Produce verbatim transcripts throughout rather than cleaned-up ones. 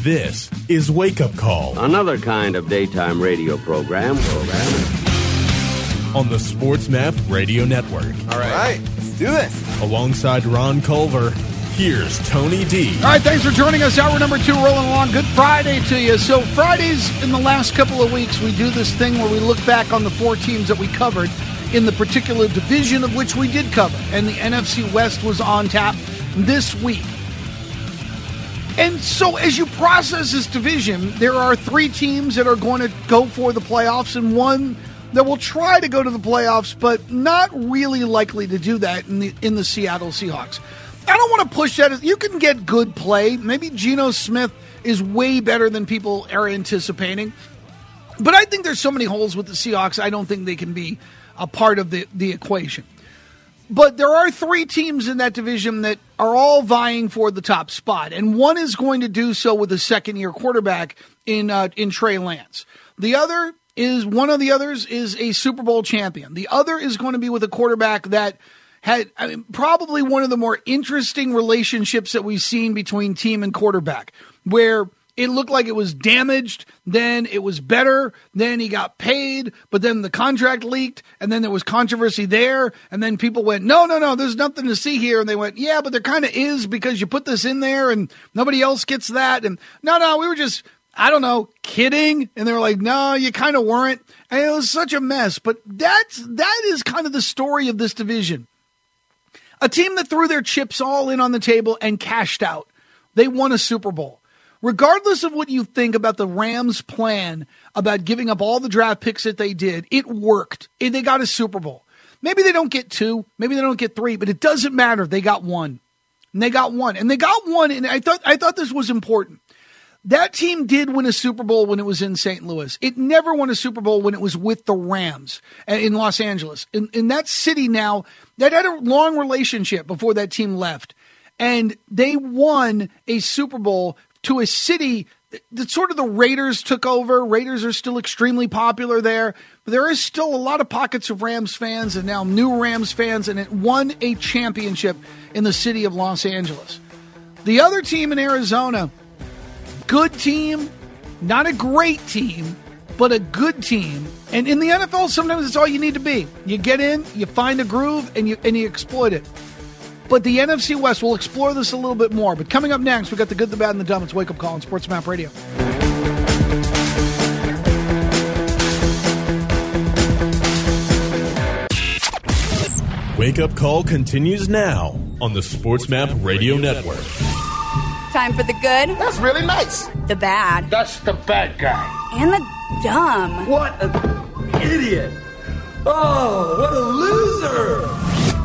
This is Wake Up Call. Another kind of daytime radio program. program. On the SportsMap Radio Network. All right. All right, let's do this. Alongside Ron Culver, here's Tony D. All right, thanks for joining us. Hour number two rolling along. Good Friday to you. So Fridays in the last couple of weeks, we do this thing where we look back on the four teams that we covered in the particular division of which we did cover. And the N F C West was on tap this week. And so as you process this division, there are three teams that are going to go for the playoffs and one that will try to go to the playoffs, but not really likely to do that in the in the Seattle Seahawks. I don't want to push that. You can get good play. Maybe Geno Smith is way better than people are anticipating. But I think there's so many holes with the Seahawks, I don't think they can be a part of the, the equation. But there are three teams in that division that are all vying for the top spot, and one is going to do so with a second-year quarterback in uh, in Trey Lance. The other is one of the others is a Super Bowl champion. The other is going to be with a quarterback that had I mean, probably one of the more interesting relationships that we've seen between team and quarterback, where it looked like it was damaged, then it was better, then he got paid, but then the contract leaked, and then there was controversy there, and then people went, no, no, no, there's nothing to see here, and they went, yeah, but there kind of is because you put this in there, and nobody else gets that, and no, no, we were just, I don't know, kidding, and they were like, no, you kind of weren't, and it was such a mess, but that's, that is kind of the story of this division. A team that threw their chips all in on the table and cashed out. They won a Super Bowl. Regardless of what you think about the Rams' plan about giving up all the draft picks that they did, it worked. They got a Super Bowl. Maybe they don't get two, maybe they don't get three, but it doesn't matter. They got one. And they got one. And they got one, and I thought I thought this was important. That team did win a Super Bowl when it was in Saint Louis. It never won a Super Bowl when it was with the Rams in Los Angeles. In, in that city now, that had a long relationship before that team left. And they won a Super Bowl to a city that sort of the Raiders took over. Raiders are still extremely popular there. But there is still a lot of pockets of Rams fans and now new Rams fans, and it won a championship in the city of Los Angeles. The other team in Arizona, good team, not a great team, but a good team. And in the N F L, sometimes it's all you need to be. You get in, you find a groove, and you and you exploit it. But the N F C West, we'll explore this a little bit more. But coming up next, we've got the good, the bad, and the dumb. It's Wake Up Call on SportsMap Radio. Wake Up Call continues now on the SportsMap Radio Network. Time for the good. That's really nice. The bad. That's the bad guy. And the dumb. What an idiot. Oh, what a loser.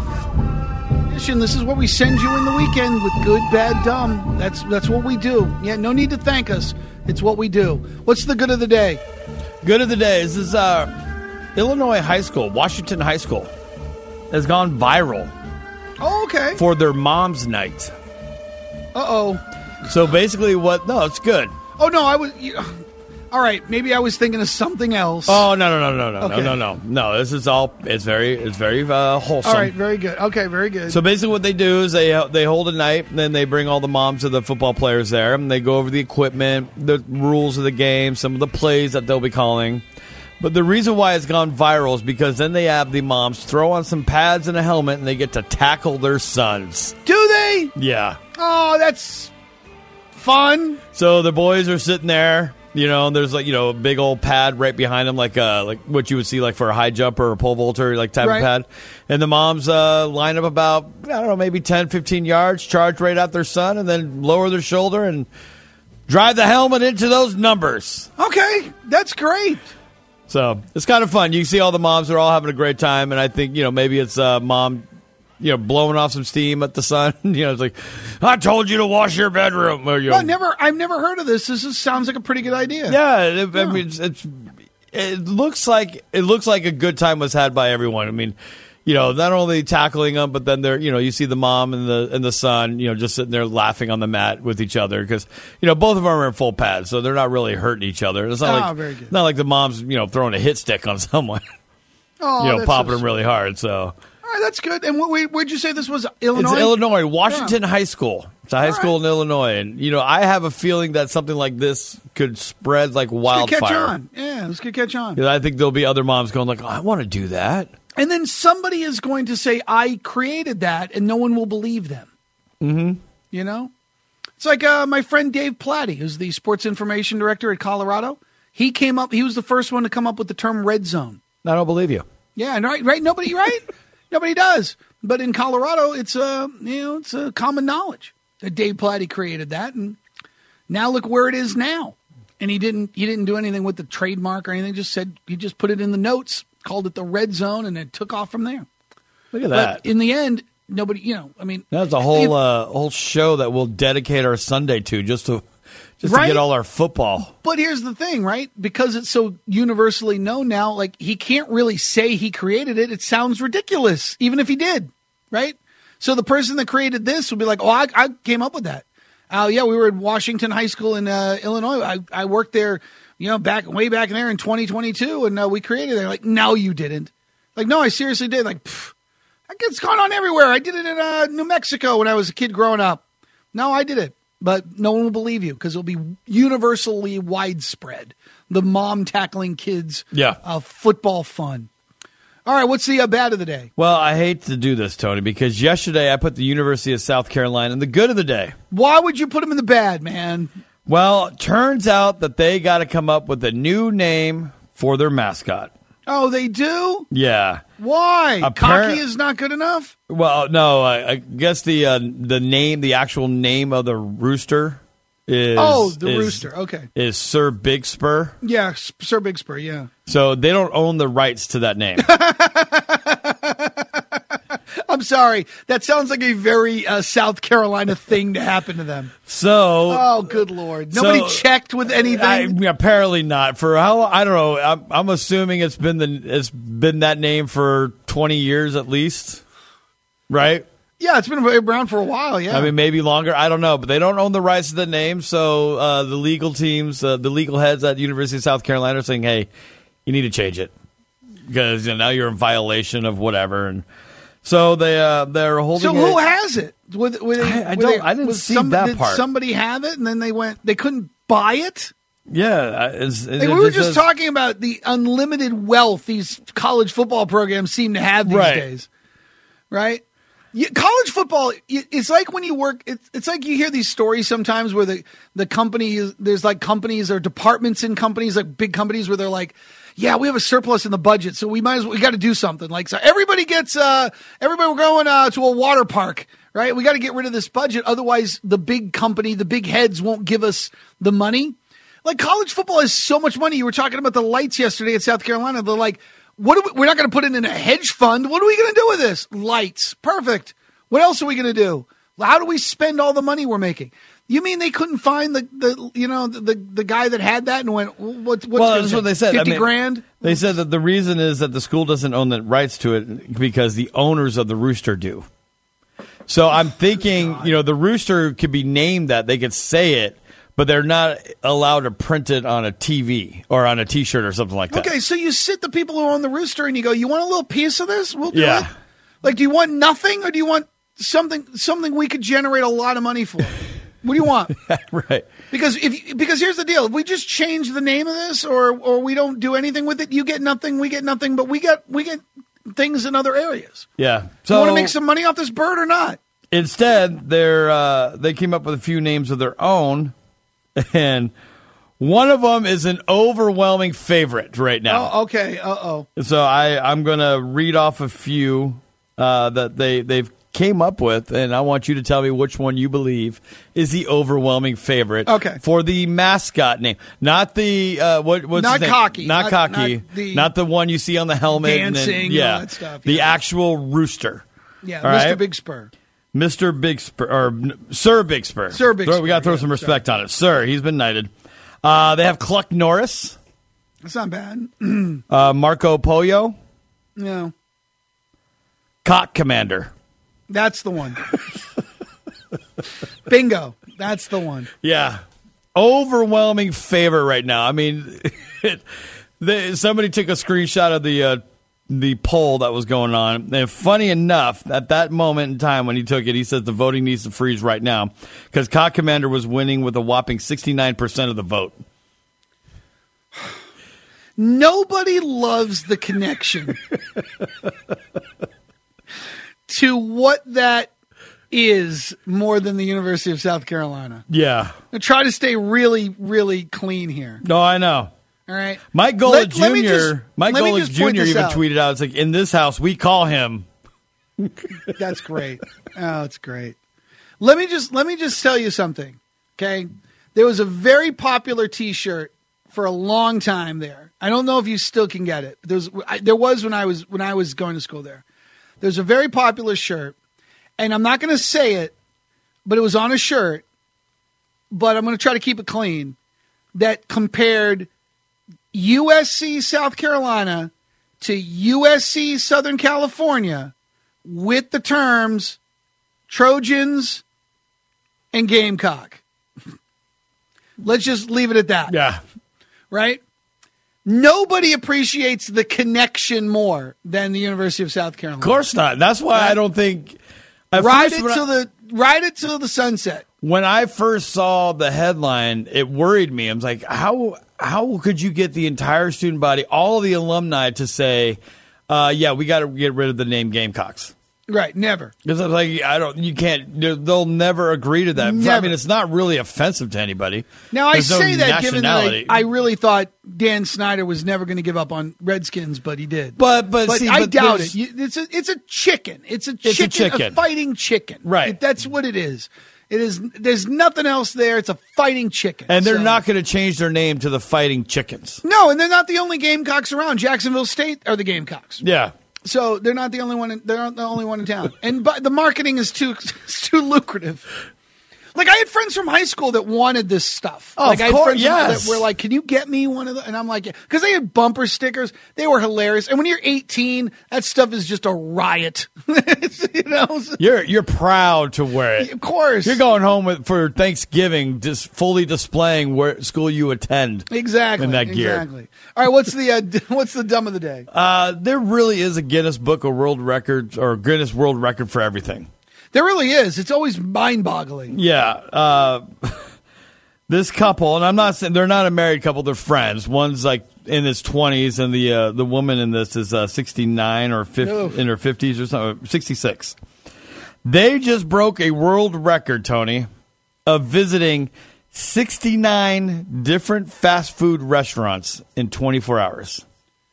This is what we send you in the weekend with good, bad, dumb. That's that's what we do. Yeah, no need to thank us. It's what we do. What's the good of the day? Good of the day. This is uh, Illinois High School, Washington High School, has gone viral. Oh, okay. For their mom's night. Uh-oh. So basically what... No, it's good. Oh, no, I was... You, all right, maybe I was thinking of something else. Oh, no, no, no, no, no, okay. no, no, no. No, this is all... It's very it's very uh, wholesome. All right, very good. Okay, very good. So basically what they do is they they hold a night, and then they bring all the moms of the football players there, and they go over the equipment, the rules of the game, some of the plays that they'll be calling. But the reason why it's gone viral is because then they have the moms throw on some pads and a helmet, and they get to tackle their sons. Do they? Yeah. Oh, that's fun. So the boys are sitting there, you know, and there's like, you know, a big old pad right behind them, like uh, like what you would see like for a high jumper or a pole vaulter, like type right. of pad. And the moms uh, line up about, I don't know, maybe ten, fifteen yards, charge right at their son, and then lower their shoulder and drive the helmet into those numbers. Okay, that's great. So it's kind of fun. You can see all the moms are all having a great time, and I think, you know, maybe it's uh, mom, you know, blowing off some steam at the son. You know, it's like, I told you to wash your bedroom. Or, you know, well, never. I've never heard of this. This is, sounds like a pretty good idea. Yeah, it, I mean, it's, it's it looks like it looks like a good time was had by everyone. I mean, you know, not only tackling them, but then they're, you know, you see the mom and the and the son, you know, just sitting there laughing on the mat with each other because, you know, both of them are in full pads, so they're not really hurting each other. It's not oh, like very good. not like the mom's, you know, throwing a hit stick on someone, oh, you know, popping so them really hard. So. All right, that's good. And where, where'd you say this was? Illinois? It's Illinois, Washington yeah. High School. It's a high school in Illinois. And, you know, I have a feeling that something like this could spread like wildfire. This could catch on. Yeah, this could catch on. I think there'll be other moms going like, oh, I want to do that. And then somebody is going to say, I created that, and no one will believe them. Mm-hmm. You know? It's like uh, my friend Dave Platty, who's the sports information director at Colorado. He came up, he was the first one to come up with the term red zone. I don't believe you. Yeah, and right, right? Nobody, right? Nobody does. But in Colorado, it's a, you know, it's a common knowledge that Dave Platty created that, and now look where it is now. And he didn't, he didn't do anything with the trademark or anything. Just said he just put it in the notes, called it the red zone, and it took off from there. Look at that. But in the end, nobody, you know, I mean, that's a whole uh, whole show that we'll dedicate our Sunday to just to just right? to get all our football. But here's the thing, right? Because it's so universally known now, like he can't really say he created it. It sounds ridiculous, even if he did, right? So the person that created this would be like, "Oh, I, I came up with that." Oh, uh, yeah, we were at Washington High School in uh, Illinois. I, I worked there, you know, back way back in there in twenty twenty-two, and uh, we created it. Like, no, you didn't. Like, no, I seriously did. Like, pff, it's gone on everywhere. I did it in uh, New Mexico when I was a kid growing up. No, I did it. But no one will believe you because it'll be universally widespread. The mom tackling kids yeah. uh, football fun. All right, what's the uh, bad of the day? Well, I hate to do this, Tony, because yesterday I put the University of South Carolina in the good of the day. Why would you put them in the bad, man? Well, it turns out that they got to come up with a new name for their mascot. Oh, they do? Yeah. Why? Appar- Cocky is not good enough? Well, no, I, I guess the uh, the name, the actual name of the rooster is... Oh, the is, rooster, okay. Is Sir Big Spur. Yeah, Sir Big Spur, yeah. So they don't own the rights to that name. I'm sorry. That sounds like a very uh, South Carolina thing to happen to them. So... Oh, good Lord. Nobody so, checked with anything? I, apparently not. For how... I don't know. I'm, I'm assuming it's been the it's been that name for twenty years at least. Right? Yeah, it's been around for a while, yeah. I mean, maybe longer. I don't know. But they don't own the rights to the name. So uh, the legal teams, uh, the legal heads at the University of South Carolina are saying, hey, you need to change it. Because you know, now you're in violation of whatever. And so they, uh, they're holding So who it. has it? With, with I, I, with don't, a, I didn't see some, that did part. somebody have it and then they went, they couldn't buy it? Yeah. It's, Like, it, we were it just says, talking about the unlimited wealth these college football programs seem to have these Right. days. Right? You, college football, it's like when you work, it's, it's like you hear these stories sometimes where the, the company, is, there's like companies or departments in companies, like big companies where they're like, yeah, we have a surplus in the budget, so we might as well, we got to do something. Like, so everybody gets, uh, everybody, we're going uh, to a water park, right? We got to get rid of this budget. Otherwise, the big company, the big heads won't give us the money. Like, college football has so much money. You were talking about the lights yesterday at South Carolina. They're like, what are we, we're not going to put it in a hedge fund. What are we going to do with this? Lights. Perfect. What else are we going to do? How do we spend all the money we're making? You mean they couldn't find the, the you know, the, the, the guy that had that and went, what, what's well, that's what they said. fifty I mean, grand? They said that the reason is that the school doesn't own the rights to it because the owners of the rooster do. So I'm thinking, you know, the rooster could be named that. They could say it, but they're not allowed to print it on a T V or on a T-shirt or something like that. Okay, so you sit the people who own the rooster and you go, you want a little piece of this? We'll do Yeah. it. Like, do you want nothing or do you want something something we could generate a lot of money for? What do you want? Right. Because if because here's the deal. If we just change the name of this or or we don't do anything with it, you get nothing, we get nothing, but we get we get things in other areas. Yeah. So So you want to make some money off this bird or not? Instead, they're uh, they came up with a few names of their own, and one of them is an overwhelming favorite right now. Oh, okay. Uh-oh. So I, I'm going to read off a few uh, that they, they've came up with, and I want you to tell me which one you believe is the overwhelming favorite Okay. for the mascot name. Not the, uh, what, what's Not his name? cocky. Not, Not- cocky. not the Not the one you see on the helmet. and then- dancing and yeah. all that stuff, The yeah. actual rooster. Yeah, All Mister right? Big Spur. Mister Big Spur, or n- Sir Big Spur. Sir Big Throw- Spur, We got to throw yeah, some respect on it. Sir, he's been knighted. Uh, they have Cluck Norris, That's not bad. uh, Marco Pollo, No. Cock Commander. That's the one. Bingo. That's the one. Yeah. Overwhelming favorite right now. I mean, it, they, somebody took a screenshot of the uh, the poll that was going on. And funny enough, at that moment in time when he took it, he says the voting needs to freeze right now because Cock Commander was winning with a whopping sixty-nine percent of the vote. Nobody loves the connection to what that is more than the University of South Carolina. Yeah. I try to stay really, really clean here. No, I know. All right. Mike Golick Let- Junior let me just- Mike let me Golick just point Junior this even out. tweeted out, it's like, in this house, we call him. That's great. Oh, it's great. Let me just let me just tell you something. Okay, there was a very popular T-shirt for a long time there. I don't know if you still can get it. There was I, there was when I was when I was going to school there. There's a very popular shirt, and I'm not going to say it, but it was on a shirt. But I'm going to try to keep it clean. That compared U S C South Carolina to U S C Southern California with the terms Trojans and Gamecock. Let's just leave it at that. Yeah. Right? Nobody appreciates the connection more than the University of South Carolina. Of course not. That's why Right. I don't think. at Ride first it when till I- the ride it till the sunset. When I first saw the headline, it worried me. I was like, how how could you get the entire student body, all of the alumni, to say, uh, yeah, we got to get rid of the name Gamecocks? Right, never. Because I was like, I don't, you can't, they'll never agree to that. I Never. mean, it's not really offensive to anybody. Now, I There's no say that given that I, nationality. I really thought Dan Snyder was never going to give up on Redskins, but he did. But, but, see, I but doubt there's- it. You- It's a, it's a chicken. It's a a chicken, a, chicken. fighting chicken. Right. It- that's what it is. It is. There's nothing else there. It's a fighting chicken. And they're So- not going to change their name to the Fighting Chickens. No, and they're not the only Gamecocks around. Jacksonville State are the Gamecocks. Yeah. So they're not the only one. In, they're not the only one in town. And but the marketing is too it's too lucrative. Like I had friends from high school that wanted this stuff. Oh, like of I had course, friends yes. that were like, "Can you get me one of the?" And I'm like, because they had bumper stickers. They were hilarious. And when you're eighteen, that stuff is just a riot. you know, You're you're proud to wear it. of course. You're going home with, for Thanksgiving, just fully displaying where school you attend. exactly in that gear. Exactly. All right. What's the uh, what's the dumb of the day? Uh, there really is a Guinness Book of World Records or Guinness World Record for everything. There really is. It's always mind-boggling. Yeah. Uh, this couple, and I'm not saying they're not a married couple; they're friends. One's like in his twenties, and the uh, the woman in this is uh, sixty-nine or fifty, Oof. in her fifties or something, sixty-six. They just broke a world record, Tony, of visiting sixty-nine different fast food restaurants in twenty-four hours.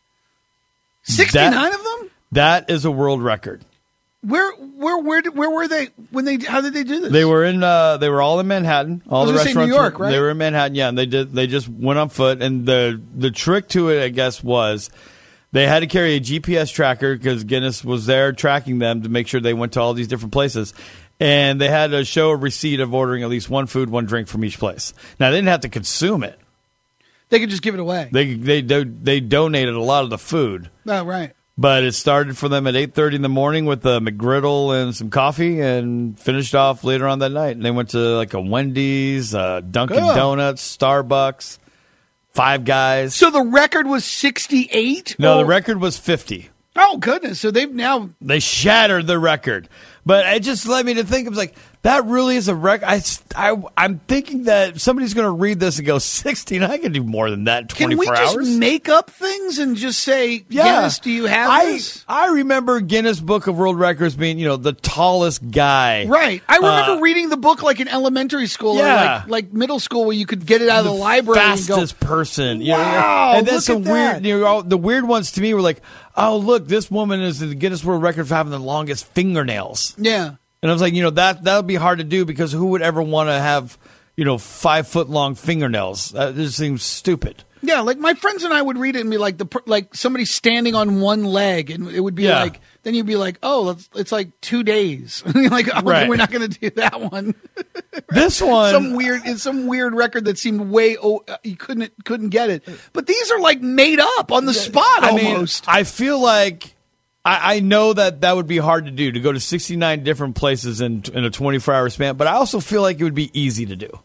sixty-nine That- of them? That is a world record. Where where where did- where were they when they how did they do this? They were in. Uh, they were all in Manhattan. All I was the gonna say New restaurants. York, were, right? They were in Manhattan. Yeah, and they did. They just went on foot. And the the trick to it, I guess, was they had to carry a G P S tracker because Guinness was there tracking them to make sure they went to all these different places. And they had to show a receipt of ordering at least one food, one drink from each place. Now they didn't have to consume it. They could just give it away. They they do, they donated a lot of the food. Oh, right. But it started for them at eight thirty in the morning with a McGriddle and some coffee and finished off later on that night. And they went to like a Wendy's, uh, Dunkin' Good. Donuts, Starbucks, Five Guys. So the record was sixty-eight? No, Oh, the record was fifty. Oh, goodness. So they've now. They shattered the record. But it just led me to think, I was like, that really is a record. I, I, I'm thinking that somebody's going to read this and go, sixteen, I can do more than that in Can we twenty-four just hours. make up things and just say, Yeah. Guinness, do you have I, this? I remember Guinness Book of World Records being, you know, the tallest guy. Right. I remember Uh, reading the book like in elementary school or Yeah. like, like middle school where you could get it out of the, library and go, fastest person. You know, Wow, and then look some at weird. that. You know, the weird ones to me were like, oh look, this woman is the Guinness World Record for having the longest fingernails. yeah. And I was like, you know, that that would be hard to do because who would ever want to have, you know, five foot long fingernails? That just seems stupid. Yeah, like my friends and I would read it and be like the per- like somebody standing on one leg, and it would be Yeah. like then you'd be like, oh, it's, it's like two days. And you're like, oh, Right. we're not going to do that one. This one, some weird, it's some weird record that seemed way oh, uh, you couldn't couldn't get it. But these are like made up on the spot I mean, almost. I feel like I, I know that that would be hard to do to go to sixty-nine different places in in a twenty-four hour span, but I also feel like it would be easy to do.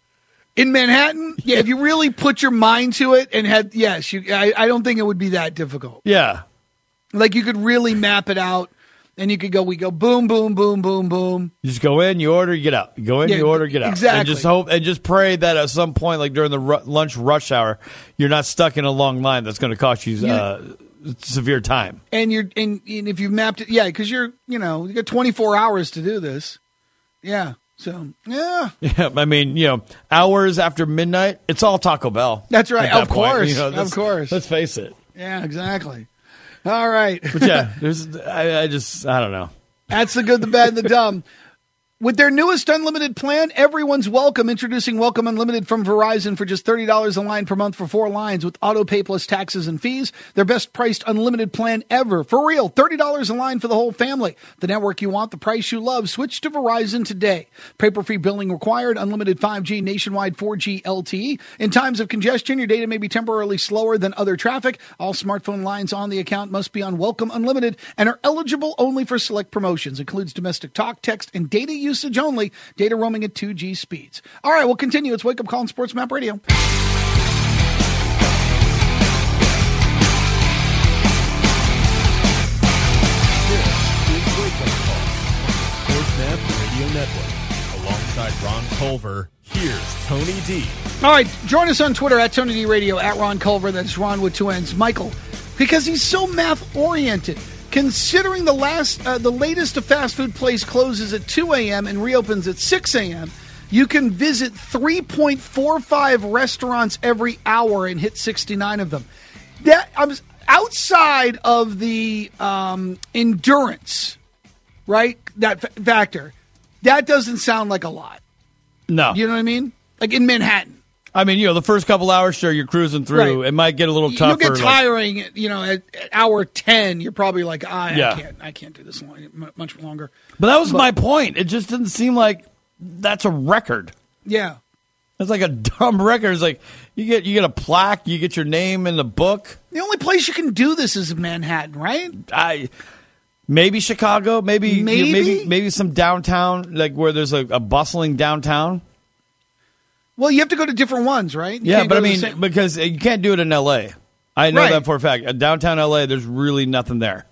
In Manhattan, yeah, if you really put your mind to it and had yes, you, I, I don't think it would be that difficult. Yeah. Like you could really map it out, and you could go, we go boom, boom, boom, boom, boom. You just go in, you order, you get out. You go in, Yeah, you order, get out. exactly. And just hope and just pray that at some point, like during the ru- lunch rush hour, you're not stuck in a long line that's going to cost you uh, severe time. And you're and, and if you've mapped it, yeah, because you're you know you got twenty-four hours to do this. Yeah. So yeah. Yeah, I mean, you know, hours after midnight, it's all Taco Bell. That's right. At that Of point. course. You know, Of let's- course. Let's face it. Yeah. Exactly. All right. But yeah, there's I, I just I don't know. That's the good, the bad, and the dumb. With their newest unlimited plan, everyone's welcome. Introducing Welcome Unlimited from Verizon for just thirty dollars a line per month for four lines with auto pay plus taxes and fees. Their best priced unlimited plan ever. For real, thirty dollars a line for the whole family. The network you want, the price you love. Switch to Verizon today. Paper-free billing required. Unlimited five G nationwide four G L T E. In times of congestion, your data may be temporarily slower than other traffic. All smartphone lines on the account must be on Welcome Unlimited and are eligible only for select promotions. Includes domestic talk, text, and data use. Usage only. Data roaming at two G speeds. All right, we'll continue. It's Wake Up Call on Sports Map Radio. This is Wake Up Call on the Sports Map Radio Network. Alongside Ron Culver, here's Tony D. All right, join us on Twitter at Tony D Radio, at Ron Culver. That's Ron with two N's. Michael, because he's so math-oriented. Considering the last, uh, the latest of fast food place closes at two a.m. and reopens at six a.m., you can visit three point four five restaurants every hour and hit sixty-nine of them. That I was outside of the um, endurance, right? That f- factor. That doesn't sound like a lot. No. You know what I mean? Like in Manhattan. I mean, you know, the first couple hours, sure, you're cruising through. Right. It might get a little tougher. You'll get like- tiring, you know, at, at hour ten, you're probably like, ah, Yeah. I can't I can't do this long, m- much longer. But that was But- my point. It just didn't seem like that's a record. Yeah. It's like a dumb record. It's like you get you get a plaque, you get your name in the book. The only place you can do this is in Manhattan, right? I maybe Chicago, maybe you know, Maybe? maybe maybe some downtown, like where there's a, a bustling downtown. Well, you have to go to different ones, right? You Yeah, can't but go I to the mean, same- because you can't do it in L A. I know Right. that for a fact. Uh, Downtown L A, there's really nothing there.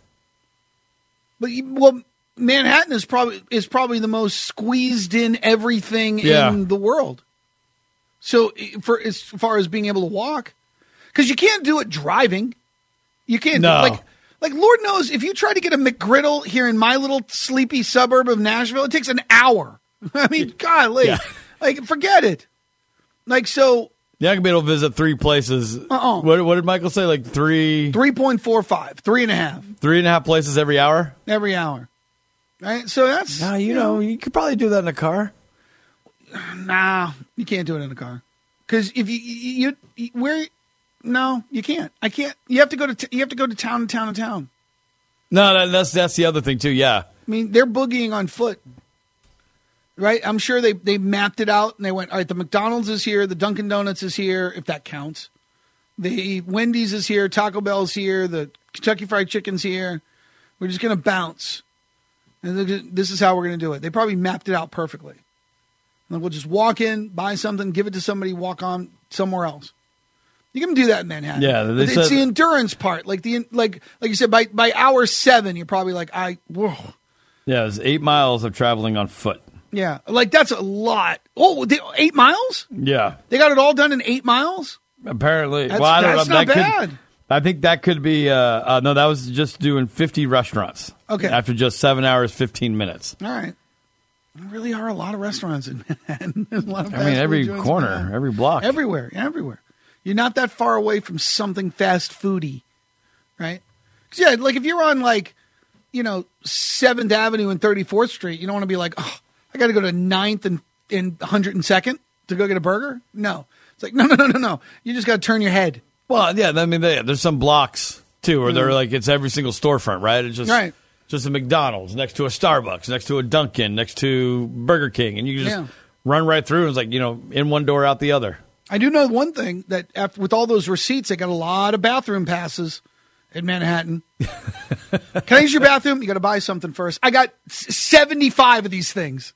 But you- well, Manhattan is probably is probably the most squeezed in everything Yeah. in the world. So i- for as far as being able to walk, because you can't do it driving, you can't. No. Do, like like Lord knows if you try to get a McGriddle here in my little sleepy suburb of Nashville, it takes an hour. I mean, golly, Yeah. like forget it. Like so, You're not gonna be able to visit three places. Uh-uh. What, what did Michael say? Like three, three point four five, three and a half three and a half places every hour. every hour. Right, so that's Nah, you know, you could probably do that in a car. Nah, you can't do it in a car. Because if you, you, you where, no, you can't. I can't. You have to go to, t- you have to go to town, to town, to town. No, that, that's that's the other thing too. Yeah, I mean, they're boogieing on foot, right? I'm sure they they mapped it out and they went, all right, the McDonald's is here, the Dunkin' Donuts is here, if that counts. The Wendy's is here, Taco Bell's here, the Kentucky Fried Chicken's here. We're just gonna bounce, and this is how we're gonna do it. They probably mapped it out perfectly. Like we'll just walk in, buy something, give it to somebody, walk on somewhere else. You can do that in Manhattan. Yeah, they it's said- the endurance part. Like the like like you said, by by hour seven, you're probably like, I whoa. yeah. It's eight miles of traveling on foot. Yeah, like that's a lot. Oh, they, eight miles? Yeah, They got it all done in eight miles? apparently. That's, well, I don't that's know. not that bad. Could, I think that could be. Uh, uh, no, that was just doing fifty restaurants. Okay. After just seven hours, fifteen minutes. All right. There really are a lot of restaurants in Manhattan. There's a lot of I fast mean, food every joints in corner, Manhattan. every block. Everywhere, everywhere. You're not that far away from something fast foody, right? 'Cause yeah, like if you're on like, you know, seventh Avenue and thirty-fourth Street, you don't want to be like, oh, I got to go to ninth and, and one hundred second to go get a burger. No. It's like, no, no, no, no, no. You just got to turn your head. Well, yeah. I mean, they, there's some blocks too, where they're like it's every single storefront, right? It's just Right. just a McDonald's next to a Starbucks, next to a Dunkin', next to Burger King, and you can just Yeah. run right through. And it's like you know, in one door, out the other. I do know one thing, that after, with all those receipts, they got a lot of bathroom passes in Manhattan. Can I use your bathroom? You got to buy something first. I got s- seventy-five of these things.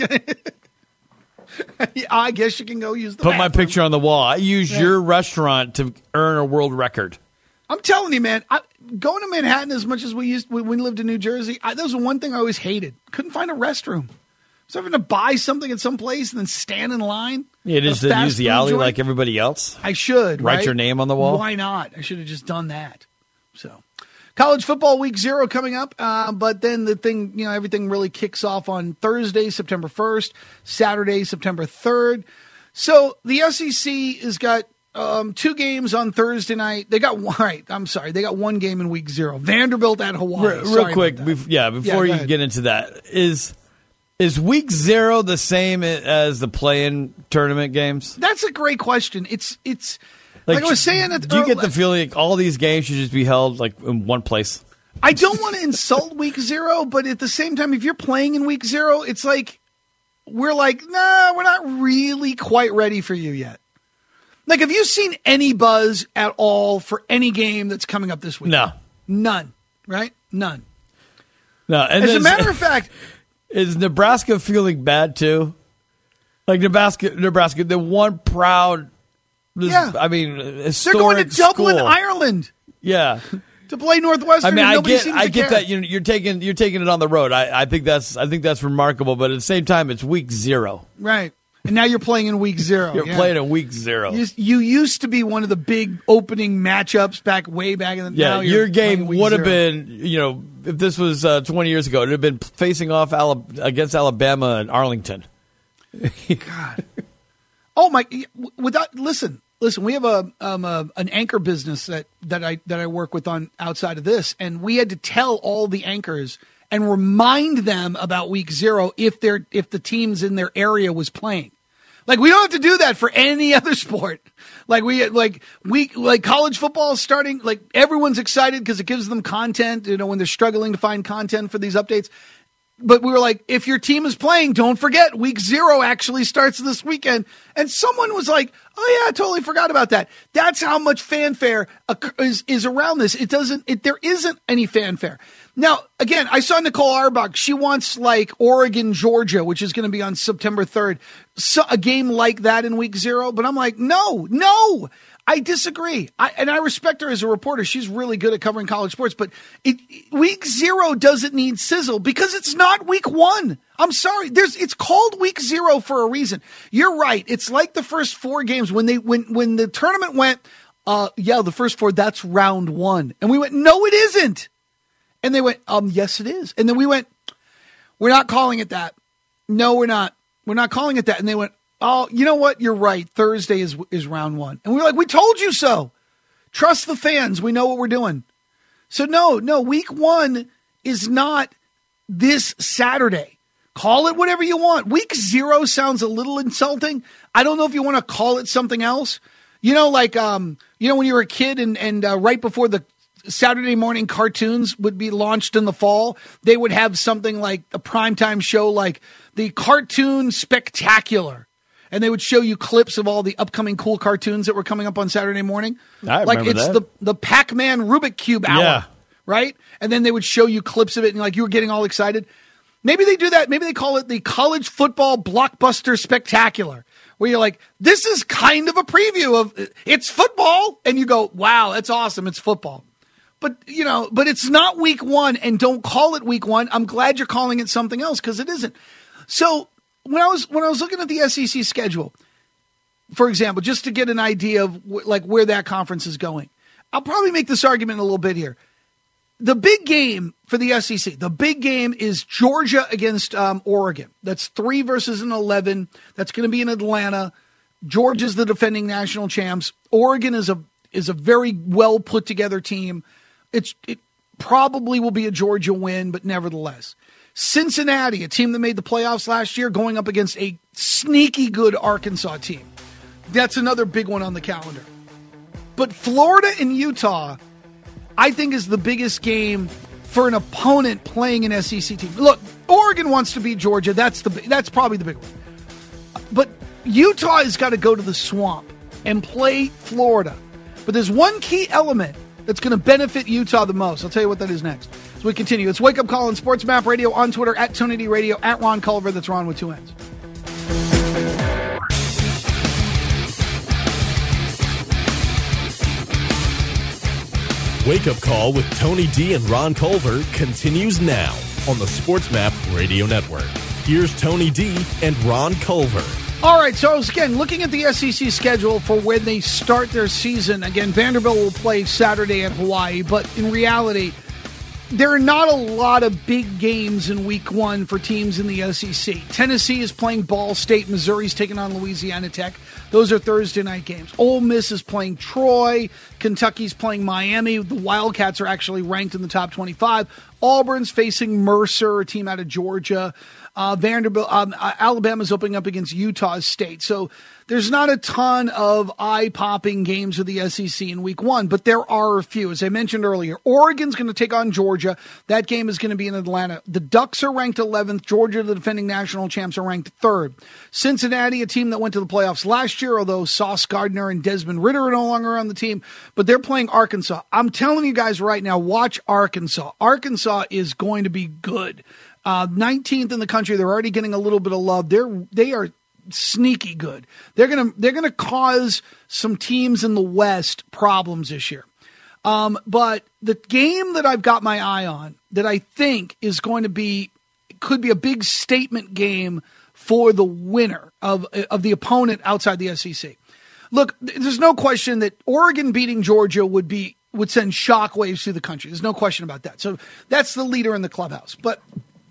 I guess you can go use the Put my bathroom. picture on the wall. I use Yeah. your restaurant to earn a world record. I'm telling you, man, I, going to Manhattan as much as we used when we lived in New Jersey, I, that was the one thing I always hated. Couldn't find a restroom. So having to buy something at some place and then stand in line. Yeah, just to use the alley joint. Like everybody else. I should. Write right? your name on the wall. Why not? I should have just done that. So, college football week zero coming up, uh, but then the thing, you know, everything really kicks off on Thursday, September first, Saturday, September third. So the S E C has got um, two games on Thursday night. They got one. Right, I'm sorry, they got one game in week zero. Vanderbilt at Hawaii. Real, real quick, bef- yeah, before yeah, you ahead. get into that, is is week zero the same as the play-in tournament games? That's a great question. It's it's like, like I was saying. Do you get the feeling like all these games should just be held like in one place? I don't want to insult week zero, but at the same time, if you're playing in week zero, it's like we're like, nah, we're not really quite ready for you yet. Like, have you seen any buzz at all for any game that's coming up this week? No. None, right? None. No. And As a matter of fact. Is Nebraska feeling bad, too? Like, Nebraska, Nebraska, the one proud, this, yeah. I mean, historic They're going to Dublin, school. Ireland. Yeah. To play Northwestern. I mean, and I get, seems I to get care. that you're, you're taking, you're taking it on the road. I, I think that's, I think that's remarkable. But at the same time, it's week zero. Right. And now you're playing in week zero. You're yeah. playing in week zero. You, you used to be one of the big opening matchups back way back in the yeah. now Your game would have zero. been, you know, if this was uh, twenty years ago, it would have been facing off Alabama, against Alabama and Arlington. God. Oh my! Without listen, listen. We have a, um, a an anchor business that, that I that I work with on outside of this, and we had to tell all the anchors and remind them about week zero if they're if the teams in their area was playing. Like, we don't have to do that for any other sport. Like we like we like college football is starting. Like, everyone's excited because it gives them content. You know, when they're struggling to find content for these updates. But we were like, if your team is playing, don't forget, week zero actually starts this weekend. And someone was like, oh, yeah, I totally forgot about that. That's how much fanfare is, is around this. It doesn't, it, there isn't any fanfare. Now, again, I saw Nicole Auerbach. She wants like Oregon, Georgia, which is going to be on September third. So, a game like that in week zero. But I'm like, no, no. I disagree. I, and I respect her as a reporter. She's really good at covering college sports. But it, week zero doesn't need sizzle because it's not week one. I'm sorry. There's it's called week zero for a reason. You're right. It's like the first four games when they when when the tournament went. Uh, yeah, the first four. That's round one, and we went, no, it isn't. And they went, um, yes, it is. And then we went, we're not calling it that. No, we're not. We're not calling it that. And they went, oh, you know what? You're right. Thursday is is round one. And we were like, we told you so. Trust the fans. We know what we're doing. So no, no, week one is not this Saturday. Call it whatever you want. Week zero sounds a little insulting. I don't know if you want to call it something else. You know, like, um, you know, when you were a kid and, and uh, right before the Saturday morning cartoons would be launched in the fall, they would have something like a primetime show like the Cartoon Spectacular. And they would show you clips of all the upcoming cool cartoons that were coming up on Saturday morning. I like remember it's that. the the Pac-Man Rubik Cube hour, yeah. right? And then they would show you clips of it, and like you were getting all excited. Maybe they do that. Maybe they call it the College Football Blockbuster Spectacular, where you're like, this is kind of a preview of it's football, and you go, wow, that's awesome, it's football. But you know, but it's not week one, and don't call it week one. I'm glad you're calling it something else because it isn't. So. When I was when I was looking at the S E C schedule, for example, just to get an idea of wh- like where that conference is going, I'll probably make this argument a little bit here. The big game for the S E C, the big game is Georgia against um, Oregon. That's three versus an eleven. That's going to be in Atlanta. Georgia's the defending national champs. Oregon is a is a very well put together team. It's it probably will be a Georgia win, but nevertheless. Cincinnati, a team that made the playoffs last year, going up against a sneaky good Arkansas team. That's another big one on the calendar. But Florida and Utah, I think, is the biggest game for an opponent playing an S E C team. Look, Oregon wants to beat Georgia. That's the that's probably the big one. But Utah has got to go to the swamp and play Florida. But there's one key element that's going to benefit Utah the most. I'll tell you what that is next. As we continue, it's Wake Up Call on Sports Map Radio, on Twitter, at Tony D Radio, at Ron Culver. That's Ron with two N's. Wake Up Call with Tony D and Ron Culver continues now on the SportsMap Radio Network. Here's Tony D and Ron Culver. All right, so again, looking at the S E C schedule for when they start their season, again, Vanderbilt will play Saturday at Hawaii, but in reality, there are not a lot of big games in week one for teams in the S E C. Tennessee is playing Ball State. Missouri's taking on Louisiana Tech. Those are Thursday night games. Ole Miss is playing Troy. Kentucky's playing Miami. The Wildcats are actually ranked in the top twenty-five. Auburn's facing Mercer, a team out of Georgia. Uh, Vanderbilt, um, uh, Alabama's opening up against Utah State. So there's not a ton of eye-popping games for the S E C in week one, but there are a few. As I mentioned earlier, Oregon's going to take on Georgia. That game is going to be in Atlanta. The Ducks are ranked eleventh. Georgia, the defending national champs, are ranked third. Cincinnati, a team that went to the playoffs last year, although Sauce Gardner and Desmond Ridder are no longer on the team, but they're playing Arkansas. I'm telling you guys right now, watch Arkansas. Arkansas is going to be good. Uh, nineteenth in the country. They're already getting a little bit of love. They're they are sneaky good. They're gonna they're gonna cause some teams in the West problems this year. Um, but the game that I've got my eye on that I think is going to be could be a big statement game for the winner of of the opponent outside the S E C. Look, there's no question that Oregon beating Georgia would be would send shockwaves through the country. There's no question about that. So that's the leader in the clubhouse. But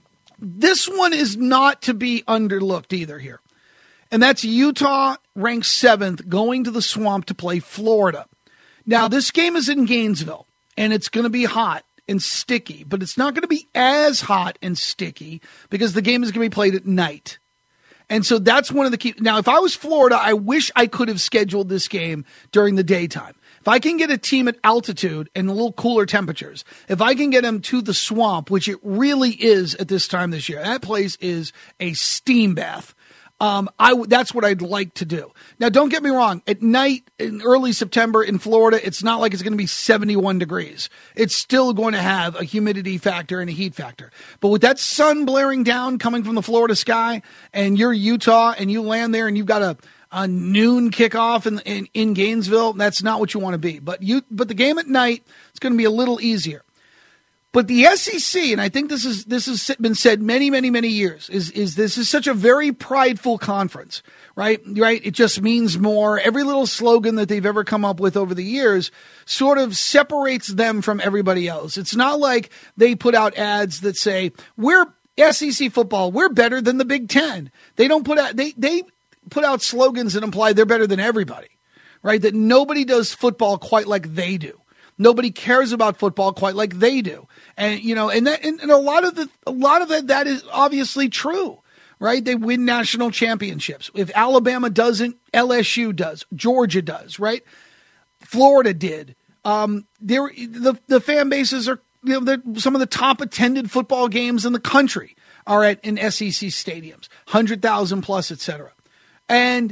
this one is not to be underlooked either here. And that's Utah, ranked seventh, going to the Swamp to play Florida. Now, this game is in Gainesville, and it's going to be hot and sticky, but it's not going to be as hot and sticky because the game is going to be played at night. And so that's one of the key. Now, if I was Florida, I wish I could have scheduled this game during the daytime. If I can get a team at altitude and a little cooler temperatures, if I can get them to the Swamp, which it really is at this time this year, that place is a steam bath. Um, I w- that's what I'd like to do. Now, don't get me wrong. At night in early September in Florida, it's not like it's going to be seventy-one degrees. It's still going to have a humidity factor and a heat factor. But with that sun blaring down coming from the Florida sky, and you're Utah and you land there and you've got a a noon kickoff in, in in Gainesville, that's not what you want to be. But you, but the game at night, it's going to be a little easier. But the S E C, and I think this is this has been said many, many, many years, is is this is such a very prideful conference, right? Right? It just means more. Every little slogan that they've ever come up with over the years sort of separates them from everybody else. It's not like they put out ads that say, we're S E C football, we're better than the Big Ten. They don't put out they they put out slogans that imply they're better than everybody, right? That nobody does football quite like they do. Nobody cares about football quite like they do. And, you know, and that, and, and a lot of the, a lot of it, that is obviously true, right? They win national championships. If Alabama doesn't, L S U does, Georgia does, right? Florida did. Um, there, the, the fan bases are, you know, some of the top attended football games in the country are at in S E C stadiums, one hundred thousand plus, et cetera. And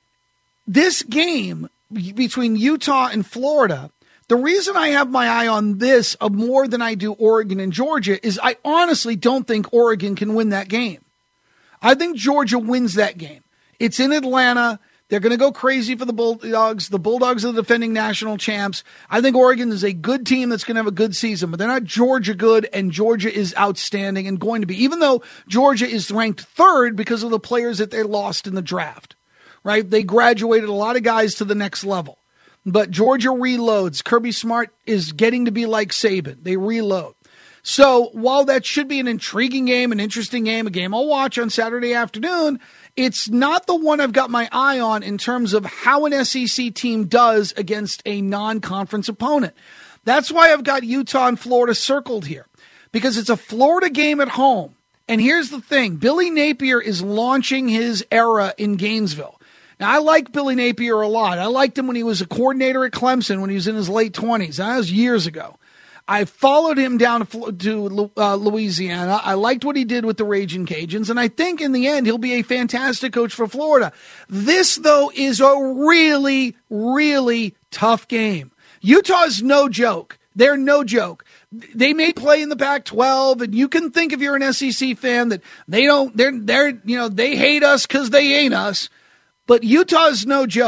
this game between Utah and Florida, the reason I have my eye on this more than I do Oregon and Georgia is I honestly don't think Oregon can win that game. I think Georgia wins that game. It's in Atlanta. They're going to go crazy for the Bulldogs. The Bulldogs are the defending national champs. I think Oregon is a good team that's going to have a good season, but they're not Georgia good, and Georgia is outstanding and going to be, even though Georgia is ranked third because of the players that they lost in the draft, right? They graduated a lot of guys to the next level. But Georgia reloads. Kirby Smart is getting to be like Saban. They reload. So while that should be an intriguing game, an interesting game, a game I'll watch on Saturday afternoon, it's not the one I've got my eye on in terms of how an S E C team does against a non-conference opponent. That's why I've got Utah and Florida circled here, because it's a Florida game at home. And here's the thing. Billy Napier is launching his era in Gainesville. Now, I like Billy Napier a lot. I liked him when he was a coordinator at Clemson when he was in his late twenties. That was years ago. I followed him down to uh, Louisiana. I liked what he did with the Ragin' Cajuns, and I think in the end he'll be a fantastic coach for Florida. This, though, is a really, really tough game. Utah is no joke. They're no joke. They may play in the Pac twelve, and you can think if you're an S E C fan that they don't, they're, they're, you know, they hate us because they ain't us. But Utah is no joke.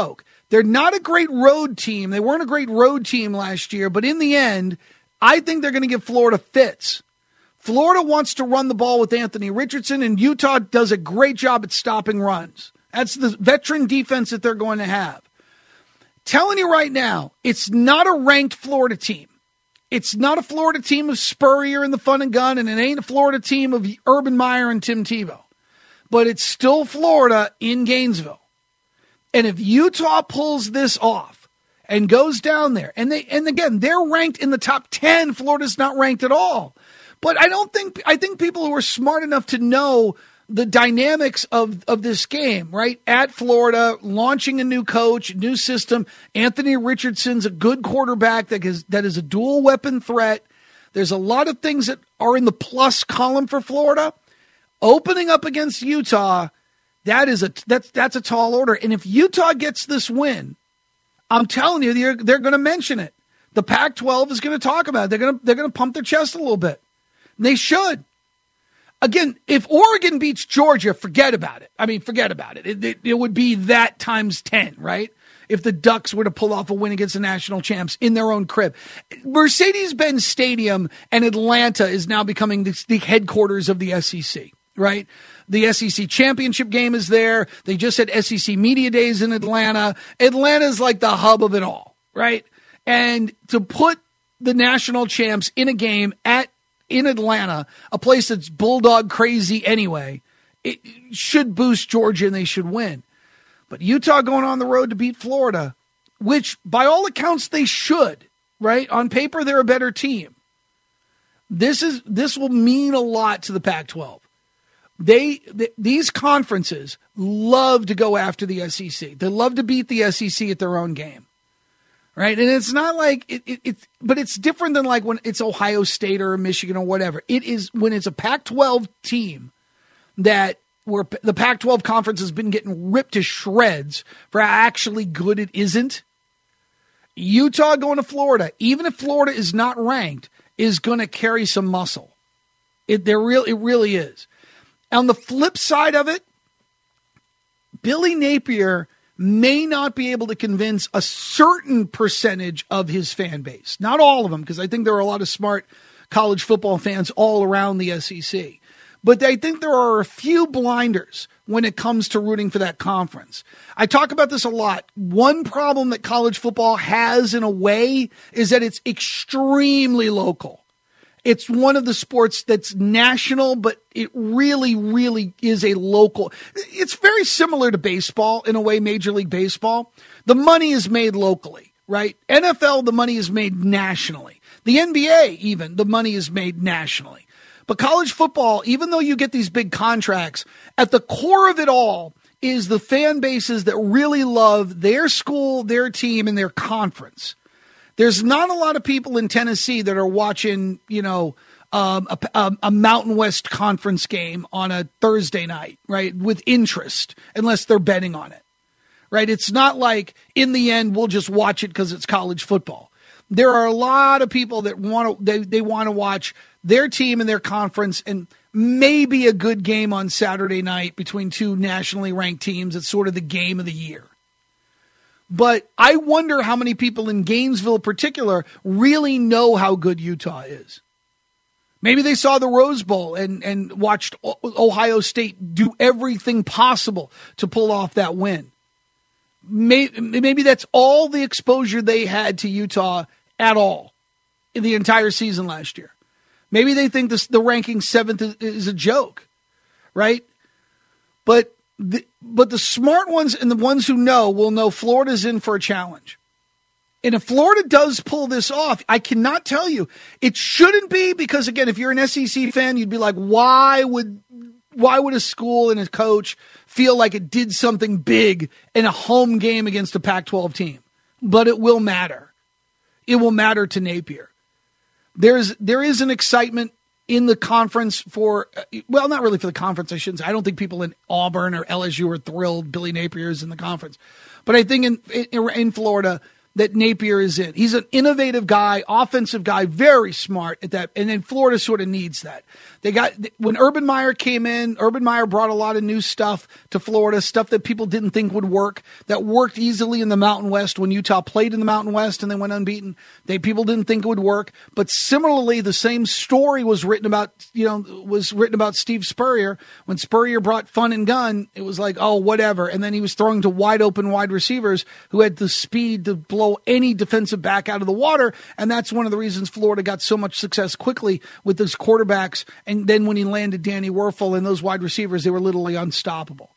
They're not a great road team. They weren't a great road team last year, but in the end, I think they're going to give Florida fits. Florida wants to run the ball with Anthony Richardson, and Utah does a great job at stopping runs. That's the veteran defense that they're going to have. Telling you right now, it's not a ranked Florida team. It's not a Florida team of Spurrier and the Fun and Gun, and it ain't a Florida team of Urban Meyer and Tim Tebow. But it's still Florida in Gainesville. And if Utah pulls this off and goes down there, and they and again, they're ranked in the top ten. Florida's not ranked at all. But I don't think I think people who are smart enough to know the dynamics of, of this game, right? At Florida, launching a new coach, new system. Anthony Richardson's a good quarterback that is that is a dual weapon threat. There's a lot of things that are in the plus column for Florida. Opening up against Utah, that is a that's that's a tall order. And if Utah gets this win, I'm telling you, they're they're going to mention it. The Pac twelve is going to talk about it. They're going to they're going to pump their chest a little bit. They should. Again, if Oregon beats Georgia, forget about it. I mean, forget about it. It, it. it would be that times ten, right? If the Ducks were to pull off a win against the national champs in their own crib. Mercedes-Benz Stadium and Atlanta is now becoming the, the headquarters of the S E C, right? The S E C championship game is there. They just had S E C Media Days in Atlanta. Atlanta's like the hub of it all, right? And to put the national champs in a game at in Atlanta, a place that's bulldog crazy anyway, it should boost Georgia and they should win. But Utah going on the road to beat Florida, which by all accounts they should, right? On paper, they're a better team. This is this will mean a lot to the Pac twelve. They, th- these conferences love to go after the S E C. They love to beat the S E C at their own game, right? And it's not like it, it, it's, but it's different than like when it's Ohio State or Michigan or whatever. It is when it's a Pac twelve team that where the Pac twelve conference has been getting ripped to shreds for how actually good it isn't. Utah going to Florida, even if Florida is not ranked, is going to carry some muscle. It there real it really is. On the flip side of it, Billy Napier may not be able to convince a certain percentage of his fan base. Not all of them, because I think there are a lot of smart college football fans all around the S E C. But I think there are a few blinders when it comes to rooting for that conference. I talk about this a lot. One problem that college football has in a way is that it's extremely local. It's one of the sports that's national, but it really, really is a local. It's very similar to baseball in a way, Major League Baseball. The money is made locally, right? N F L, the money is made nationally. The N B A, even, the money is made nationally. But college football, even though you get these big contracts, at the core of it all is the fan bases that really love their school, their team, and their conference. There's not a lot of people in Tennessee that are watching, you know, um, a, a, a Mountain West Conference game on a Thursday night, right, with interest, unless they're betting on it, right? It's not like, in the end, we'll just watch it because it's college football. There are a lot of people that want to they, they want to watch their team and their conference and maybe a good game on Saturday night between two nationally ranked teams. It's sort of the game of the year. But I wonder how many people in Gainesville in particular really know how good Utah is. Maybe they saw the Rose Bowl and, and watched Ohio State do everything possible to pull off that win. Maybe, maybe that's all the exposure they had to Utah at all in the entire season last year. Maybe they think this, the ranking seventh is, is a joke, right? But the, but the smart ones and the ones who know will know Florida's in for a challenge. And if Florida does pull this off, I cannot tell you. It shouldn't be because, again, if you're an S E C fan, you'd be like, why would why would a school and a coach feel like it did something big in a home game against a Pac twelve team? But it will matter. It will matter to Napier. There's there is an excitement in the conference for, well, not really for the conference, I shouldn't say. I don't think people in Auburn or L S U are thrilled Billy Napier is in the conference. But I think in, in, in Florida that Napier is in. He's an innovative guy, offensive guy, very smart at that. And then Florida sort of needs that. They got when Urban Meyer came in, Urban Meyer brought a lot of new stuff to Florida, stuff that people didn't think would work, that worked easily in the Mountain West when Utah played in the Mountain West and they went unbeaten. They people didn't think it would work. But similarly, the same story was written about, you know, was written about Steve Spurrier. When Spurrier brought fun and gun, it was like, oh, whatever. And then he was throwing to wide open wide receivers who had the speed to blow any defensive back out of the water. And that's one of the reasons Florida got so much success quickly with those quarterbacks. And And then when he landed Danny Werfel and those wide receivers, they were literally unstoppable.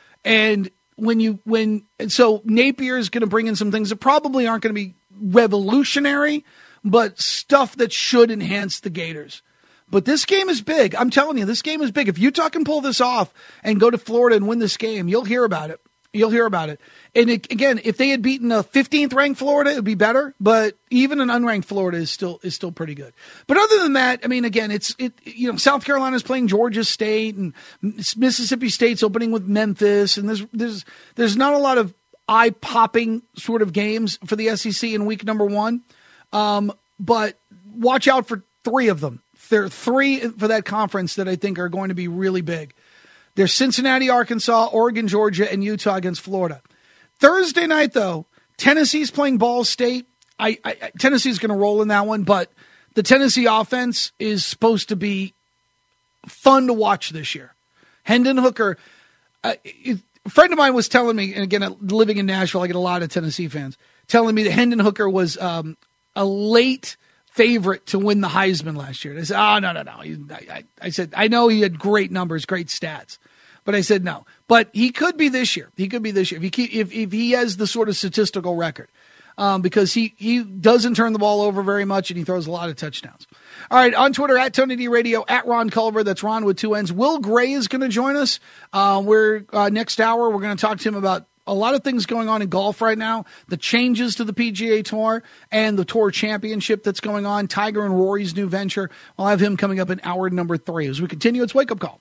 And when you when and so Napier is going to bring in some things that probably aren't going to be revolutionary, but stuff that should enhance the Gators. But this game is big. I'm telling you, this game is big. If Utah can pull this off and go to Florida and win this game, you'll hear about it. You'll hear about it. And it, again, if they had beaten a fifteenth ranked Florida, it would be better. But even an unranked Florida is still is still pretty good. But other than that, I mean, again, it's it. You know, South Carolina's playing Georgia State, and Mississippi State's opening with Memphis, and there's there's there's not a lot of eye popping sort of games for the S E C in week number one. Um, but watch out for three of them. There are three for that conference that I think are going to be really big. There's Cincinnati, Arkansas, Oregon, Georgia, and Utah against Florida. Thursday night, though, Tennessee's playing Ball State. I, I Tennessee's going to roll in that one, but the Tennessee offense is supposed to be fun to watch this year. Hendon Hooker, uh, it, a friend of mine was telling me, and again, living in Nashville, I get a lot of Tennessee fans, telling me that Hendon Hooker was um, a late favorite to win the Heisman last year. And I said, oh, no, no, no. I, I, I said, I know he had great numbers, great stats. But I said no. But he could be this year. He could be this year. If he, keep, if, if he has the sort of statistical record. Um, because he, he doesn't turn the ball over very much, and he throws a lot of touchdowns. All right, on Twitter, at Tony D Radio, at Ron Culver. That's Ron with two N's. Will Gray is going to join us. Uh, we're uh, next hour, we're going to talk to him about a lot of things going on in golf right now, the changes to the P G A Tour and the Tour Championship that's going on, Tiger and Rory's new venture. I'll have him coming up in hour number three. As we continue, it's Wake Up Call.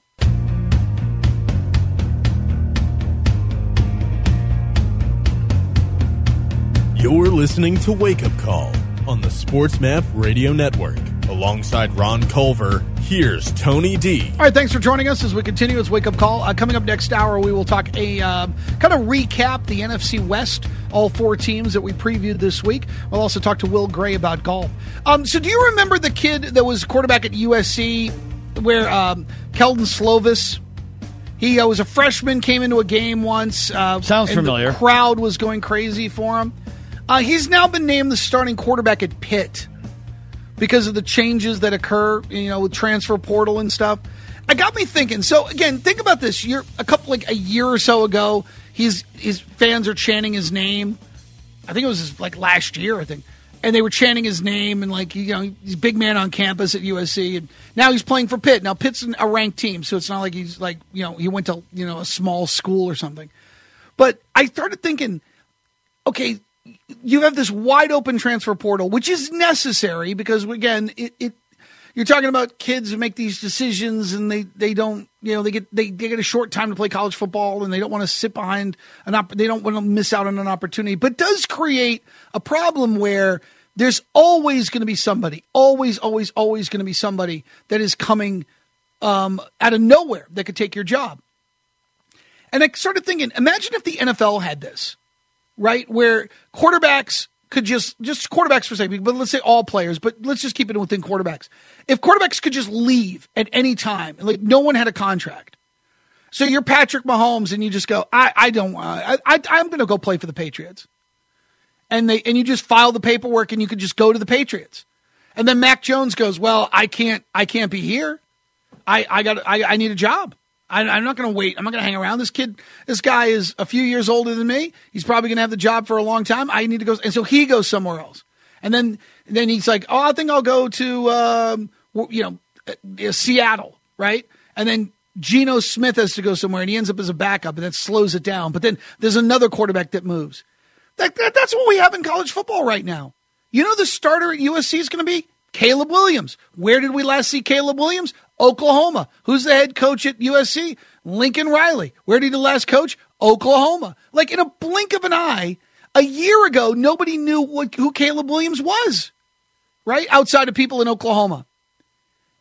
You're listening to Wake Up Call on the SportsMap Radio Network. Alongside Ron Culver, here's Tony D. All right, thanks for joining us as we continue. It's Wake Up Call. Uh, coming up next hour, we will talk a uh, kind of recap the N F C West, all four teams that we previewed this week. We'll also talk to Will Gray about golf. Um, so do you remember the kid that was quarterback at U S C where um, Keldon Slovis, he uh, was a freshman, came into a game once. Uh, Sounds and familiar. The crowd was going crazy for him. Uh, he's now been named the starting quarterback at Pitt because of the changes that occur, you know, with transfer portal and stuff. It got me thinking. So again, think about this. You're a couple like a year or so ago, he's his fans are chanting his name. I think it was like last year, I think. And they were chanting his name and like, you know, he's a big man on campus at U S C, and now he's playing for Pitt. Now Pitt's a ranked team, so it's not like he's like, you know, he went to, you know, a small school or something. But I started thinking, okay, you have this wide open transfer portal, which is necessary because, again, it, it you're talking about kids who make these decisions and they, they don't, you know, they get they, they get a short time to play college football and they don't want to sit behind an op- they don't want to miss out on an opportunity, but does create a problem where there's always going to be somebody, always, always, always going to be somebody that is coming um, out of nowhere that could take your job. And I started thinking, imagine if the N F L had this. Right, where quarterbacks could just, just quarterbacks for sake, but let's say all players, but let's just keep it within quarterbacks. If quarterbacks could just leave at any time, like no one had a contract. So you're Patrick Mahomes and you just go, I, I don't, uh, I, I, I'm going to go play for the Patriots. And they, and you just file the paperwork and you could just go to the Patriots. And then Mac Jones goes, well, I can't, I can't be here. I, I got, I, I need a job. I, I'm not going to wait. I'm not going to hang around. This kid, this guy is a few years older than me. He's probably going to have the job for a long time. I need to go. And so he goes somewhere else. And then, then he's like, oh, I think I'll go to, um, you know, uh, Seattle. Right. And then Geno Smith has to go somewhere and he ends up as a backup and that slows it down. But then there's another quarterback that moves. That, that, that's what we have in college football right now. You know, the starter at U S C is going to be Caleb Williams. Where did we last see Caleb Williams? Oklahoma. Who's the head coach at U S C? Lincoln Riley. Where did he last coach? Oklahoma. Like in a blink of an eye, a year ago, nobody knew what, who Caleb Williams was, right? Outside of people in Oklahoma.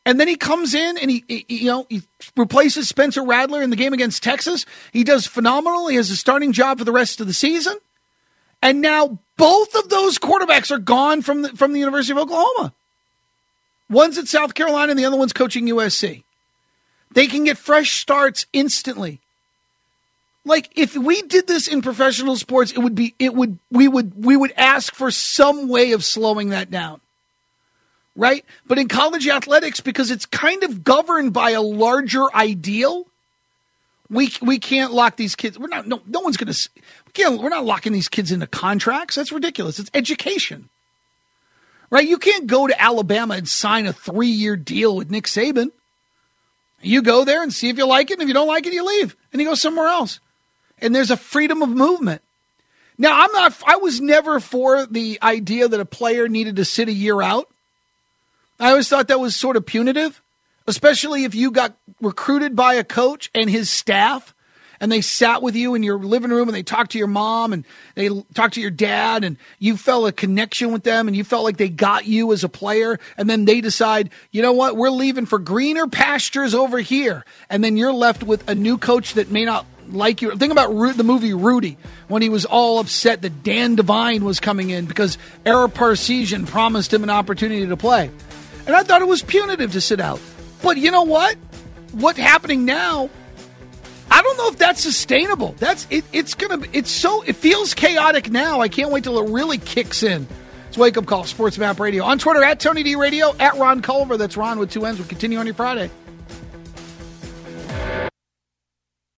And then he comes in and he, he, you know, he replaces Spencer Rattler in the game against Texas. He does phenomenal. He has a starting job for the rest of the season. And now both of those quarterbacks are gone from the, from the University of Oklahoma. One's at South Carolina and the other one's coaching U S C. They can get fresh starts instantly. Like, if we did this in professional sports, it would be, it would, we would, we would ask for some way of slowing that down. Right? But in college athletics, because it's kind of governed by a larger ideal, we we can't lock these kids. We're not, no, no one's going to, we can't, we're not locking these kids into contracts. That's ridiculous. It's education. Right? You can't go to Alabama and sign a three-year deal with Nick Saban. You go there and see if you like it, and if you don't like it, you leave. And you go somewhere else. And there's a freedom of movement. Now, I'm not, I was never for the idea that a player needed to sit a year out. I always thought that was sort of punitive, especially if you got recruited by a coach and his staff, and they sat with you in your living room and they talked to your mom and they talked to your dad, and you felt a connection with them and you felt like they got you as a player, and then they decide, you know what, we're leaving for greener pastures over here, and then you're left with a new coach that may not like you. Think about Ru- the movie Rudy, when he was all upset that Dan Devine was coming in because Ara Parseghian promised him an opportunity to play. And I thought it was punitive to sit out. But you know what? What's happening now, I don't know if that's sustainable. That's it, it's gonna be, it's so, it feels chaotic now. I can't wait till it really kicks in. It's Wake Up Call, Sports Map Radio. On Twitter, at Tony D Radio, at Ron Culver. That's Ron with two N's. We'll continue on your Friday.